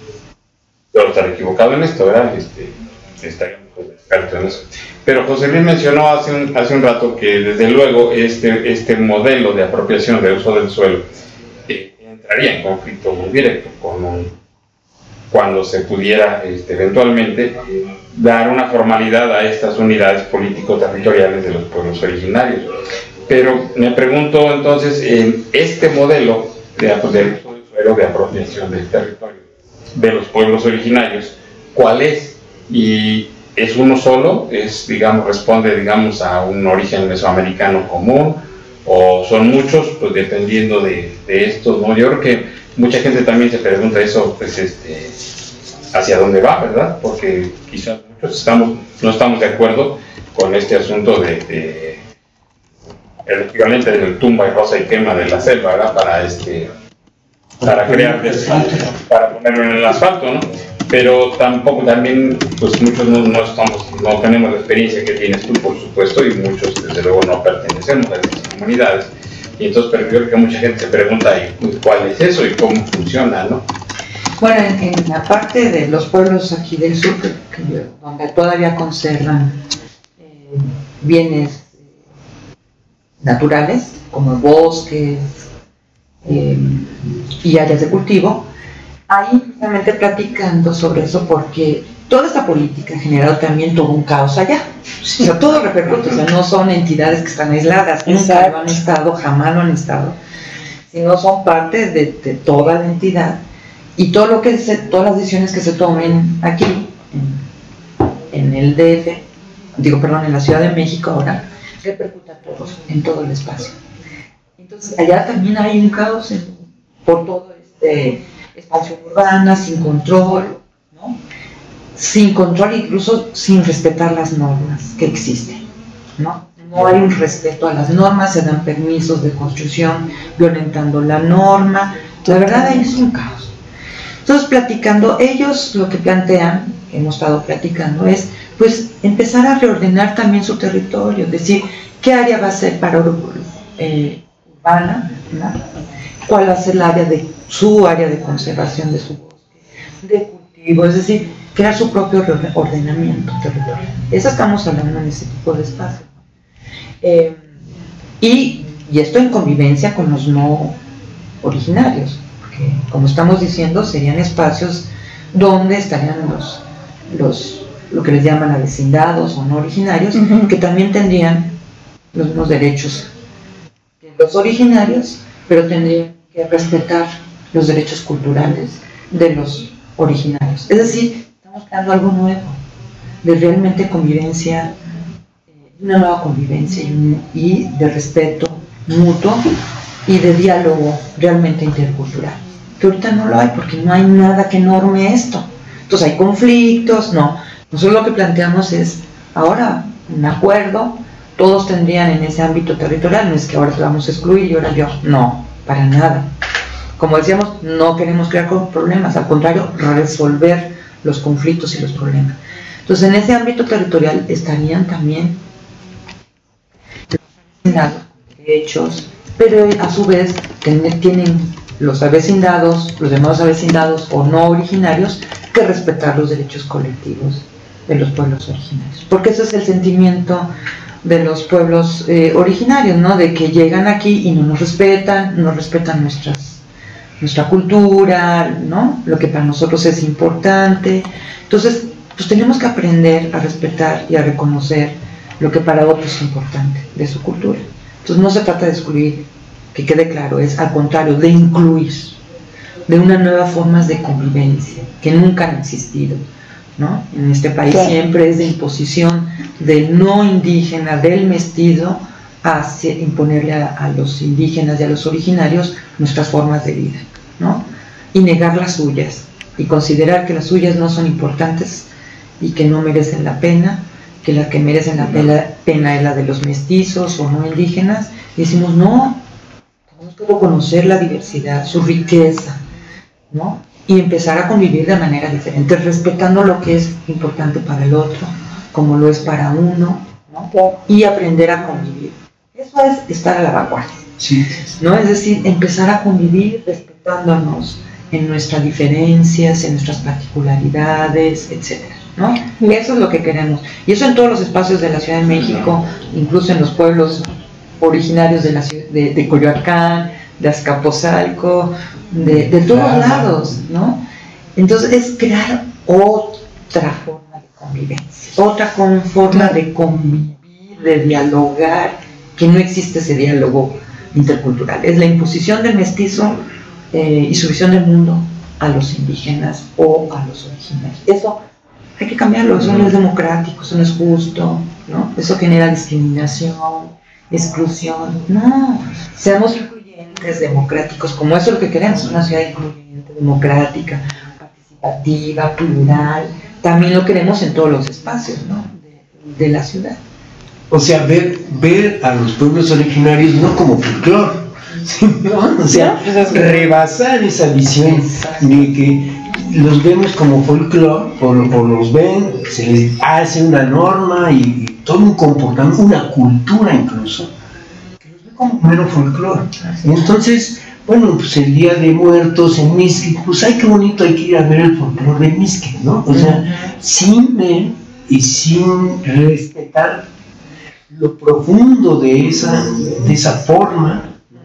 pero estar equivocado en esto, ¿verdad? Este, estaríamos expertos en eso. Pero José Luis mencionó hace un, hace un rato que desde luego este, este modelo de apropiación de uso del suelo eh, entraría en conflicto muy directo con un, cuando se pudiera este, eventualmente dar una formalidad a estas unidades político-territoriales de los pueblos originarios. Pero me pregunto entonces, en este modelo de, de uso del suelo, de apropiación del territorio de los pueblos originarios, ¿cuál es? Y ¿es uno solo? ¿Es, digamos, responde, digamos, a un origen mesoamericano común? ¿O son muchos? Pues dependiendo de, de esto, ¿no? Yo creo que mucha gente también se pregunta eso, pues, este, hacia dónde va, ¿verdad? Porque quizás muchos estamos, no estamos de acuerdo con este asunto de, de el equivalente del tumba y rosa y quema de la selva, ¿verdad? Para, este, para crear, para ponerlo en el asfalto, ¿no? Pero tampoco también, pues muchos no, no estamos, no tenemos la experiencia que tienes tú, por supuesto, y muchos desde luego no pertenecemos a estas comunidades. Y entonces, pero yo creo que mucha gente se pregunta, ¿y pues, cuál es eso y cómo funciona, no? Bueno, en, en la parte de los pueblos aquí del sur, que, que, donde todavía conservan eh, bienes eh, naturales, como bosques eh, y áreas de cultivo, ahí justamente platicando sobre eso, porque toda esta política ha generado también todo un caos allá. O sea, todo repercute, o sea, no son entidades que están aisladas, nunca lo han estado, jamás lo han estado, sino son parte de, de toda la entidad, y todo lo que se, todas las decisiones que se tomen aquí, en, en el D F, digo, perdón, en la Ciudad de México ahora, repercute a todos, en todo el espacio. Entonces, allá también hay un caos en, por todo este espacio urbana, sin control, ¿no? Sin control, incluso sin respetar las normas que existen, ¿no? No hay un respeto a las normas, se dan permisos de construcción violentando la norma. La verdad, ahí es un caos. Entonces, platicando, ellos lo que plantean, que hemos estado platicando, es pues empezar a reordenar también su territorio, es decir, qué área va a ser para eh, urbana, ¿no? Cuál va a ser el área de su área de conservación de su bosque, de cultivo, es decir, crear su propio ordenamiento territorial. Eso estamos hablando en ese tipo de espacio. Eh, y, y esto en convivencia con los no originarios, porque como estamos diciendo, serían espacios donde estarían los, los lo que les llaman avecindados o no originarios, uh-huh. que también tendrían los mismos derechos que los originarios, pero tendrían que respetar los derechos culturales de los originarios. Es decir, estamos creando algo nuevo, de realmente convivencia, una nueva convivencia y, y de respeto mutuo y de diálogo realmente intercultural, que ahorita no lo hay porque no hay nada que norme esto. Entonces hay conflictos, no. Nosotros lo que planteamos es, ahora, un acuerdo, todos tendrían en ese ámbito territorial, no es que ahora te vamos a excluir y ahora yo, no, para nada. Como decíamos, no queremos crear problemas, al contrario, resolver los conflictos y los problemas. Entonces, en ese ámbito territorial estarían también los derechos, pero a su vez tienen los avecindados, los llamados avecindados o no originarios, que respetar los derechos colectivos de los pueblos originarios, porque ese es el sentimiento de los pueblos eh, originarios, ¿no? De que llegan aquí y no nos respetan, no respetan nuestras, nuestra cultura, ¿no? Lo que para nosotros es importante. Entonces, pues tenemos que aprender a respetar y a reconocer lo que para otros es importante de su cultura. Entonces, no se trata de excluir, que quede claro, es al contrario, de incluir, de unas nuevas formas de convivencia que nunca han existido, ¿no? En este país claro. Siempre es de imposición del no indígena, del mestizo, hacia imponerle a, a los indígenas y a los originarios nuestras formas de vida, ¿no? Y negar las suyas, y considerar que las suyas no son importantes y que no merecen la pena, que la que merecen la pena, pena es la de los mestizos o no indígenas, y decimos no, tenemos que reconocer la diversidad, su riqueza, ¿no? Y empezar a convivir de manera diferente, respetando lo que es importante para el otro, como lo es para uno, ¿no? Y aprender a convivir. Eso es estar a la vanguardia, sí. ¿no? Es decir, empezar a convivir respetándonos en nuestras diferencias, en nuestras particularidades, etcétera, ¿no? Eso es lo que queremos. Y eso en todos los espacios de la Ciudad de México, incluso en los pueblos originarios de, la, de, de Coyoacán, de Azcapotzalco, de, de todos claro. lados, ¿no? Entonces es crear otra forma de convivencia, otra con, forma de convivir, de dialogar, que no existe ese diálogo intercultural. Es la imposición del mestizo eh, y su visión del mundo a los indígenas o a los originarios. Eso hay que cambiarlo, eso no es democrático, eso no es justo, ¿no? Eso genera discriminación, exclusión. No, seamos incluyentes, democráticos, como eso es lo que queremos, una ciudad incluyente, democrática, participativa, plural. También lo queremos en todos los espacios, ¿no? de, de la ciudad. O sea, ver, ver a los pueblos originarios no como folclore, ¿no? O sea, rebasar esa visión de que los vemos como folclore, o, o los ven, se les hace una norma y, y todo un comportamiento, una cultura incluso, que los ve como mero folclore. Y entonces, bueno, pues el Día de Muertos en Mixquic, pues ay, qué bonito, hay que ir a ver el folclore de Mixquic, ¿no? O sea, sin ver y sin respetar lo profundo de esa, de esa forma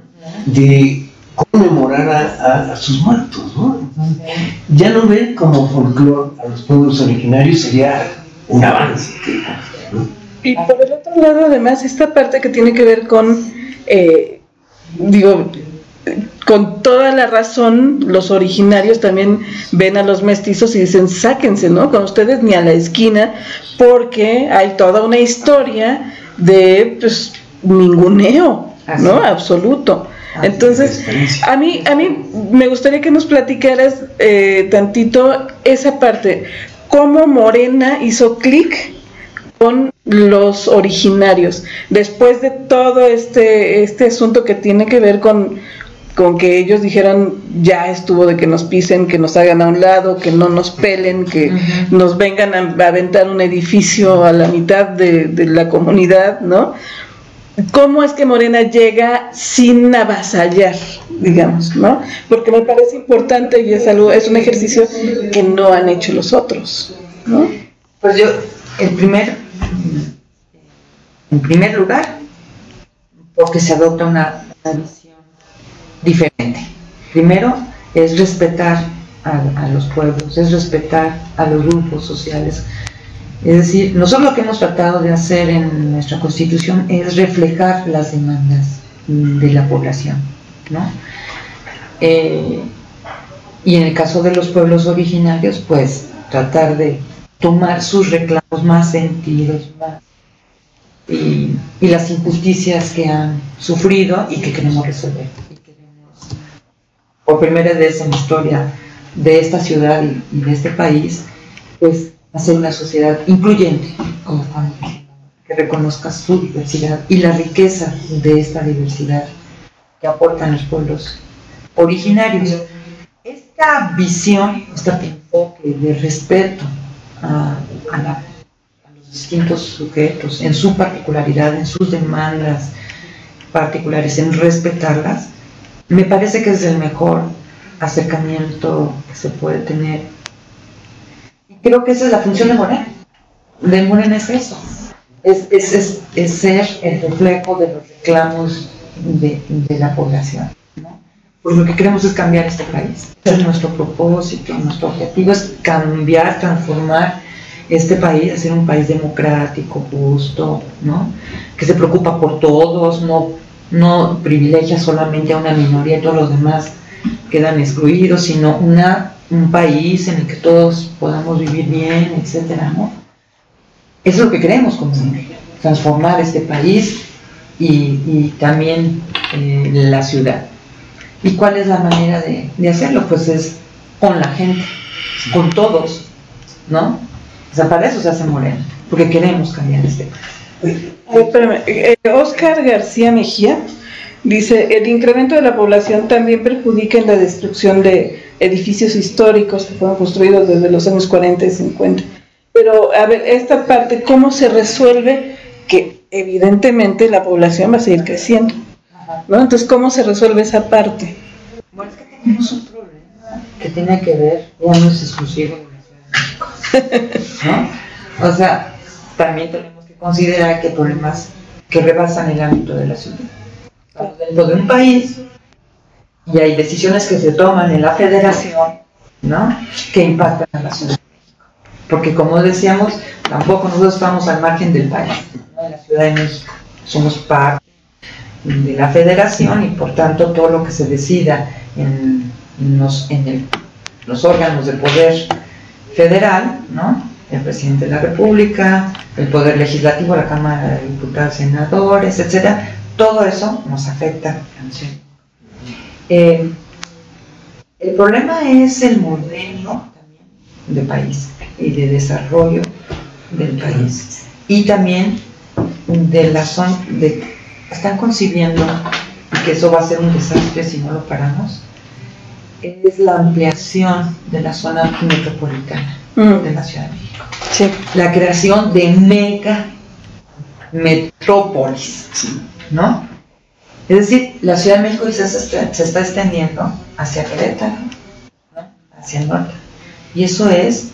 de conmemorar a, a, a sus muertos, ¿no? Ya no ver como folclore a los pueblos originarios sería un avance, ¿no? Y por el otro lado, además, esta parte que tiene que ver con, eh, digo, con toda la razón, los originarios también ven a los mestizos y dicen, sáquense, ¿no? Con ustedes ni a la esquina, porque hay toda una historia de, pues, ninguneo, Así. ¿no? Absoluto. Así. Entonces, a mí, a mí me gustaría que nos platicaras eh, tantito esa parte, cómo Morena hizo clic con los originarios, después de todo este, este asunto que tiene que ver con, con que ellos dijeran, ya estuvo de que nos pisen, que nos hagan a un lado, que no nos pelen, que uh-huh. nos vengan a, a aventar un edificio a la mitad de, de la comunidad, ¿no? ¿Cómo es que Morena llega sin avasallar, digamos, ¿no? Porque me parece importante y es algo, es un ejercicio que no han hecho los otros, ¿no? Pues yo, el primer, en primer lugar, porque se adopta una, una visión diferente. Primero es respetar a, a los pueblos, es respetar a los grupos sociales. Es decir, nosotros lo que hemos tratado de hacer en nuestra Constitución es reflejar las demandas de la población, ¿no? Eh, y en el caso de los pueblos originarios, pues tratar de tomar sus reclamos más sentidos, más, y, y las injusticias que han sufrido y que queremos resolver. Y queremos, por primera vez en la historia de esta ciudad y, y de este país, pues hacer una sociedad incluyente, como que reconozca su diversidad y la riqueza de esta diversidad que aportan los pueblos originarios. Esta visión, este enfoque de respeto a, a, la, a los distintos sujetos, en su particularidad, en sus demandas particulares, en respetarlas, me parece que es el mejor acercamiento que se puede tener. Creo que esa es la función de Morena. De Morena es eso, es, es, es, es ser el reflejo de los reclamos de, de la población, ¿no? Pues lo que queremos es cambiar este país. Ese es nuestro propósito, nuestro objetivo es cambiar, transformar este país, hacer un país democrático, justo, ¿no? Que se preocupa por todos, no, no privilegia solamente a una minoría y todos los demás quedan excluidos, sino una un país en el que todos podamos vivir bien, etcétera, ¿no? Eso es lo que queremos, como transformar este país y, y también eh, la ciudad. ¿Y cuál es la manera de, de hacerlo? Pues es con la gente, con todos, ¿no? O sea, para eso se hace Morena, porque queremos cambiar este país. Ay, espérame, eh, Oscar García Mejía dice, el incremento de la población también perjudica en la destrucción de edificios históricos que fueron construidos desde los años cuarenta y cincuenta. Pero, a ver, esta parte, ¿cómo se resuelve? Que evidentemente la población va a seguir creciendo, ¿no? Entonces, ¿cómo se resuelve esa parte? Bueno, es que tenemos un problema que tiene que ver, ya no es exclusivo de la Ciudad de México, ¿no? O sea, también tenemos que considerar que hay problemas que rebasan el ámbito de la ciudad. Estamos dentro de un país y hay decisiones que se toman en la federación, ¿no?, que impactan a la Ciudad de México. Porque, como decíamos, tampoco nosotros estamos al margen del país, ¿no?, de la Ciudad de México. Somos parte de la federación y, por tanto, todo lo que se decida en, en, los, en el, los órganos de poder federal, ¿no?, el presidente de la República, el poder legislativo, la Cámara de Diputados, senadores, etcétera, todo eso nos afecta a la ciudad. Eh, el problema es el modelo también de país y de desarrollo del país, y también de la zona de están concibiendo, y que eso va a ser un desastre si no lo paramos, es la ampliación de la zona metropolitana mm. de la Ciudad de México. Sí. La creación de mega metrópolis, sí, ¿no? Es decir, la Ciudad de México se está, se está extendiendo hacia Querétaro, ¿no?, hacia el norte. Y eso es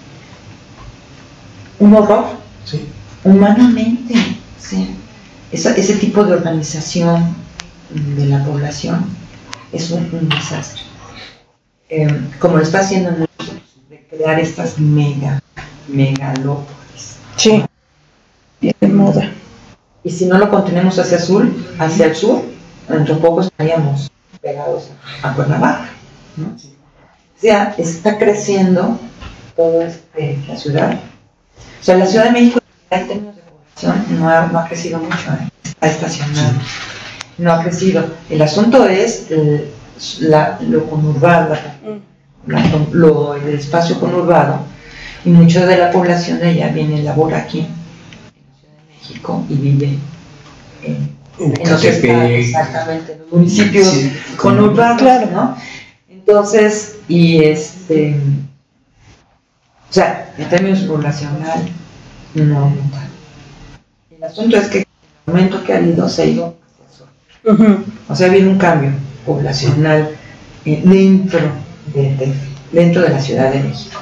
un horror, sí, humanamente, sí. Esa, ese tipo de organización de la población es un, un desastre. Eh, como lo está haciendo en México, de crear estas mega, megalópolis. Sí, bien de moda. Y si no lo contenemos hacia sur, hacia el sur, dentro de poco estaríamos pegados a Cuernavaca, ¿no? O sea, está creciendo todo este, la ciudad. O sea, la Ciudad de México en términos de población no ha, no ha crecido mucho, ¿eh? Está estacionado, no ha crecido. El asunto es el, la, lo conurbado, la, lo, el espacio conurbado, y mucha de la población de allá viene y labora aquí, en la Ciudad de México, y vive en, en los estados, exactamente, en los municipios sí, conurbados, claro, ¿no? Entonces, y este, o sea, en términos poblacional, no aumenta. El asunto es que el aumento que ha habido se ha ido hacia el sur. Uh-huh. O sea, ha habido un cambio poblacional eh, dentro de, de, dentro de la Ciudad de México.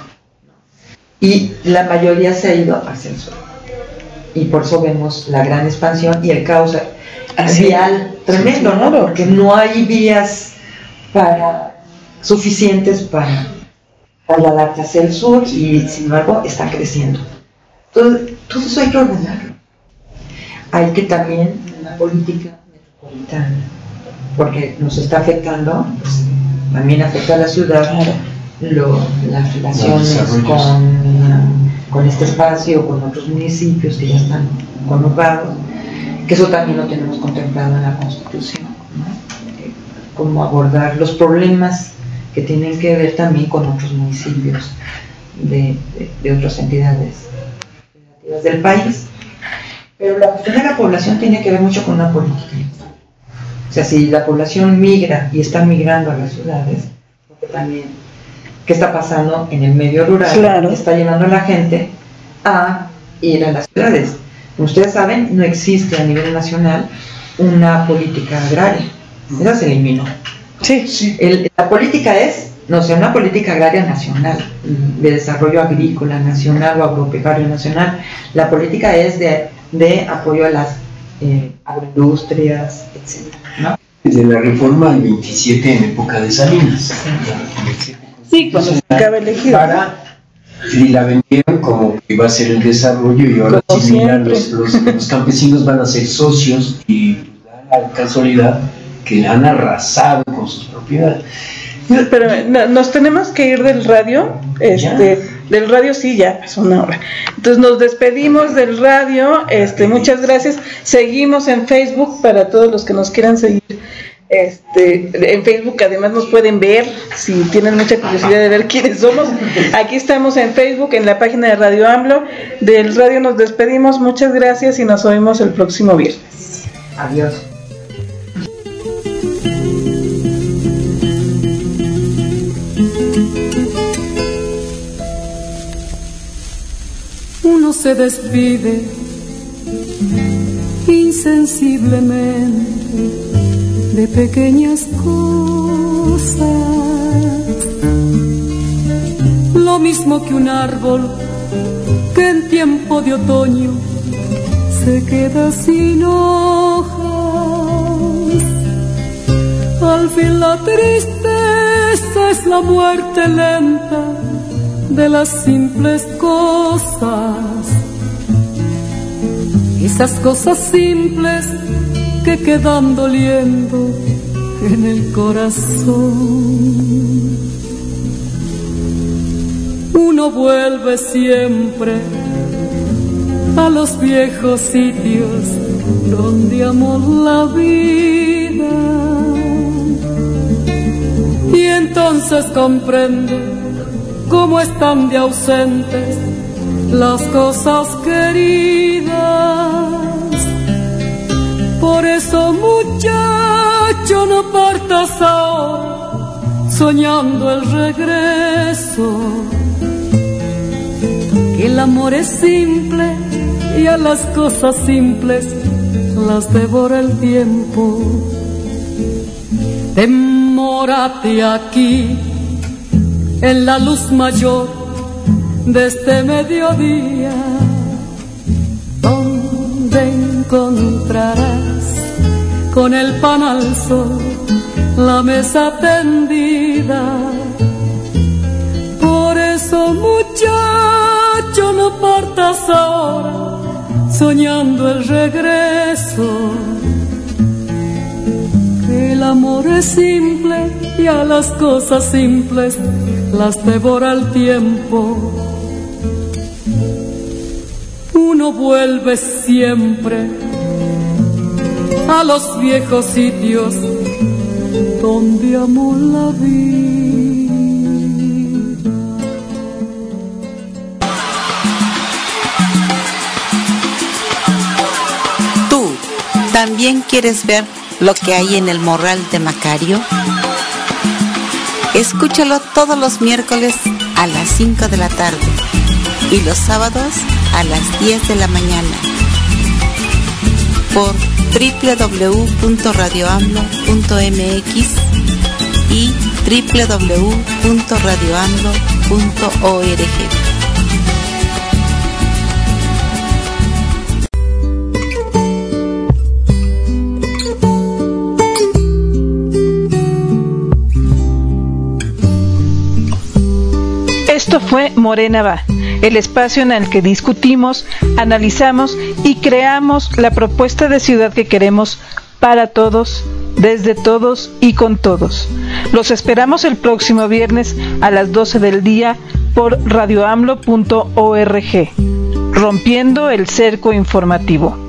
Y la mayoría se ha ido hacia el sur. Y por eso vemos la gran expansión y el caos vial tremendo, ¿no? Porque no hay vías para suficientes para trasladarte hacia el sur y sin embargo está creciendo. Entonces, todo eso hay que ordenarlo. Hay que también una política metropolitana, porque nos está afectando, pues, también afecta a la ciudad, lo, las relaciones con, con este espacio, con otros municipios que ya están conurbados, que eso también lo tenemos contemplado en la Constitución, ¿no? Eh, cómo abordar los problemas que tienen que ver también con otros municipios de, de, de otras entidades federativas del país. Pero la cuestión de la población tiene que ver mucho con una política. O sea, si la población migra y está migrando a las ciudades, porque también, ¿qué está pasando en el medio rural? Claro. Está llevando a la gente a ir a las ciudades. Como ustedes saben, no existe a nivel nacional una política agraria. Esa se eliminó. Sí, sí. El, la política es, no sé, una política agraria nacional, de desarrollo agrícola nacional o agropecuario nacional. La política es de, de apoyo a las eh, agroindustrias, etcétera, ¿no? Desde la reforma del veintisiete en época de Salinas. Sí, sí, cuando se acaba elegido. Para, y la vendieron como que iba a ser el desarrollo y ahora sí, mira, los, los, los campesinos van a ser socios y da la casualidad que han arrasado con sus propiedades. Pero no, nos tenemos que ir del radio, este, ¿ya? Del radio sí, ya es una hora. Entonces nos despedimos del radio, este, muchas gracias. Seguimos en Facebook para todos los que nos quieran seguir. Este, en Facebook además nos pueden ver, si tienen mucha curiosidad de ver quiénes somos. Aquí estamos en Facebook, en la página de Radio AMLO. Del radio nos despedimos, muchas gracias y nos oímos el próximo viernes. Adiós. Uno se despide insensiblemente de pequeñas cosas, lo mismo que un árbol que en tiempo de otoño se queda sin hojas. Al fin la tristeza es la muerte lenta de las simples cosas, esas cosas simples que quedan doliendo en el corazón. Uno vuelve siempre a los viejos sitios donde amó la vida, y entonces comprende cómo están de ausentes las cosas queridas. Por eso, muchacho, no partas ahora soñando el regreso, que el amor es simple y a las cosas simples las devora el tiempo. Demórate aquí en la luz mayor de este mediodía, donde encontrarás con el pan al sol la mesa tendida. Por eso, muchacho, no partas ahora soñando el regreso, que el El amor es simple y a las cosas simples las devora el tiempo. Uno vuelve siempre a los viejos sitios donde amó la vida. ¿Tú también quieres ver lo que hay en el Morral de Macario? Escúchalo todos los miércoles a las cinco de la tarde y los sábados a las diez de la mañana por doble u doble u doble u punto radio a m l o punto m x y doble u doble u doble u punto radio a m l o punto org. Esto fue Morena Va, el espacio en el que discutimos, analizamos y creamos la propuesta de ciudad que queremos para todos, desde todos y con todos. Los esperamos el próximo viernes a las doce del día por radio a m l o punto org, rompiendo el cerco informativo.